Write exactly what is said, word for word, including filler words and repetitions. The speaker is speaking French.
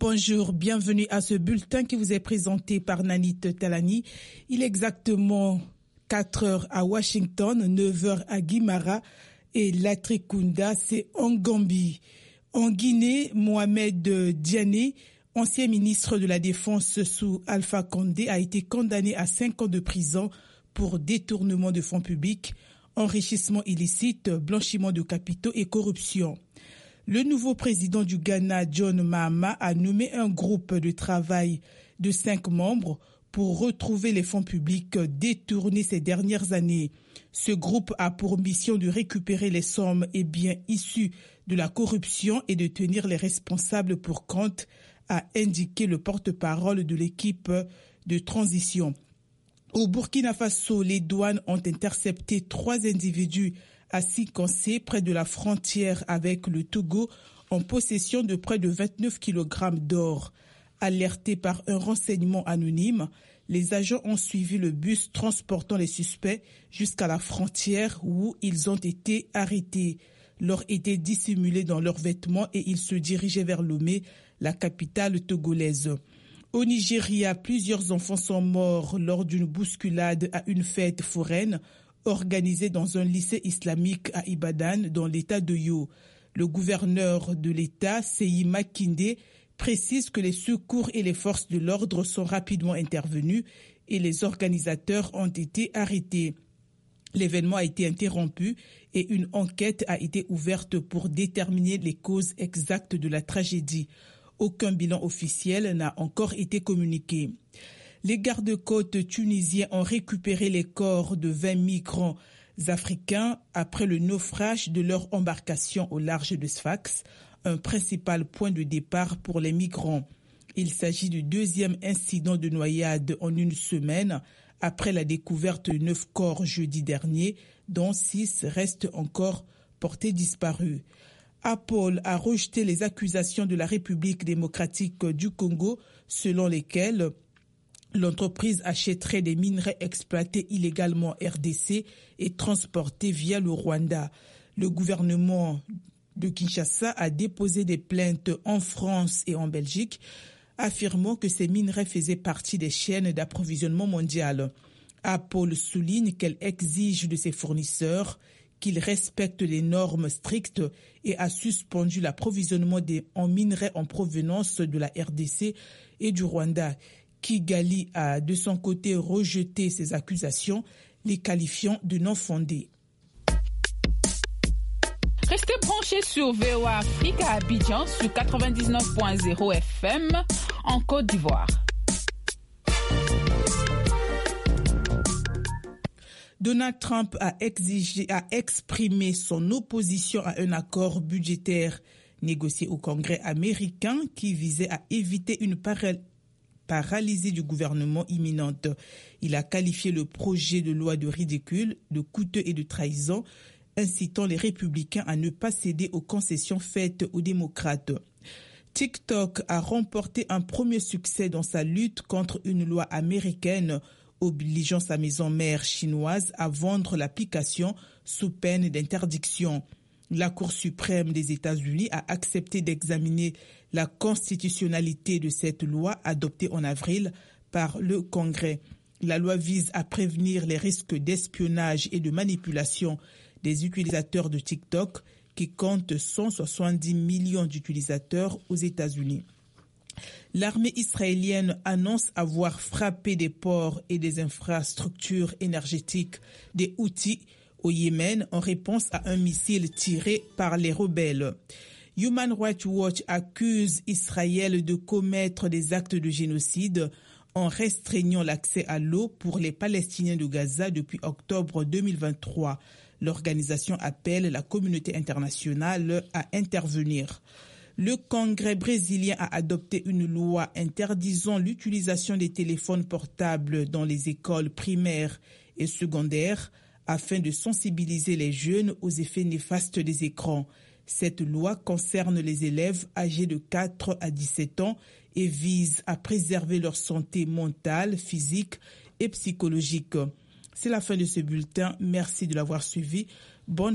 Bonjour, bienvenue à ce bulletin qui vous est présenté par Nanit Talani. Il est exactement quatre heures à Washington, neuf heures à Guimara et Latrikunda, c'est en Gambie. En Guinée, Mohamed Diané, ancien ministre de la Défense sous Alpha Condé, a été condamné à cinq ans de prison pour détournement de fonds publics, enrichissement illicite, blanchiment de capitaux et corruption. Le nouveau président du Ghana, John Mahama, a nommé un groupe de travail de cinq membres pour retrouver les fonds publics détournés ces dernières années. Ce groupe a pour mission de récupérer les sommes et biens issus de la corruption et de tenir les responsables pour compte, a indiqué le porte-parole de l'équipe de transition. Au Burkina Faso, les douanes ont intercepté trois individus à Sikansé, près de la frontière avec le Togo, en possession de près de vingt-neuf kilogrammes d'or. Alertés par un renseignement anonyme, les agents ont suivi le bus transportant les suspects jusqu'à la frontière où ils ont été arrêtés. L'or était dissimulé dans leurs vêtements et ils se dirigeaient vers Lomé, la capitale togolaise. Au Nigeria, plusieurs enfants sont morts lors d'une bousculade à une fête foraine organisée dans un lycée islamique à Ibadan, dans l'état d'Oyo. Le gouverneur de l'état, Seyi Makinde, précise que les secours et les forces de l'ordre sont rapidement intervenus et les organisateurs ont été arrêtés. L'événement a été interrompu et une enquête a été ouverte pour déterminer les causes exactes de la tragédie. Aucun bilan officiel n'a encore été communiqué. Les gardes-côtes tunisiens ont récupéré les corps de vingt migrants africains après le naufrage de leur embarcation au large de Sfax, un principal point de départ pour les migrants. Il s'agit du deuxième incident de noyade en une semaine, après la découverte de neuf corps jeudi dernier, dont six restent encore portés disparus. Apple a rejeté les accusations de la République démocratique du Congo, selon lesquelles l'entreprise achèterait des minerais exploités illégalement R D C et transportés via le Rwanda. Le gouvernement de Kinshasa a déposé des plaintes en France et en Belgique, affirmant que ces minerais faisaient partie des chaînes d'approvisionnement mondiales. Apple souligne qu'elle exige de ses fournisseurs qu'ils respectent les normes strictes et a suspendu l'approvisionnement des, en minerais en provenance de la R D C et du Rwanda. Kigali a de son côté rejeté ces accusations, les qualifiant de non fondées. Restez branchés sur V O A Afrique à Abidjan sur quatre-vingt-dix-neuf point zéro F M en Côte d'Ivoire. Donald Trump a exigé, a exprimé son opposition à un accord budgétaire négocié au Congrès américain qui visait à éviter une paral- paralysie du gouvernement imminente. Il a qualifié le projet de loi de ridicule, de coûteux et de trahison, incitant les républicains à ne pas céder aux concessions faites aux démocrates. TikTok a remporté un premier succès dans sa lutte contre une loi américaine obligeant sa maison mère chinoise à vendre l'application sous peine d'interdiction. La Cour suprême des États-Unis a accepté d'examiner la constitutionnalité de cette loi adoptée en avril par le Congrès. La loi vise à prévenir les risques d'espionnage et de manipulation des utilisateurs de TikTok qui compte cent soixante-dix millions d'utilisateurs aux États-Unis. L'armée israélienne annonce avoir frappé des ports et des infrastructures énergétiques des Houthis au Yémen en réponse à un missile tiré par les rebelles. Human Rights Watch accuse Israël de commettre des actes de génocide en restreignant l'accès à l'eau pour les Palestiniens de Gaza depuis octobre deux mille vingt-trois. L'organisation appelle la communauté internationale à intervenir. Le Congrès brésilien a adopté une loi interdisant l'utilisation des téléphones portables dans les écoles primaires et secondaires afin de sensibiliser les jeunes aux effets néfastes des écrans. Cette loi concerne les élèves âgés de quatre à dix-sept ans et vise à préserver leur santé mentale, physique et psychologique. C'est la fin de ce bulletin. Merci de l'avoir suivi. Bonne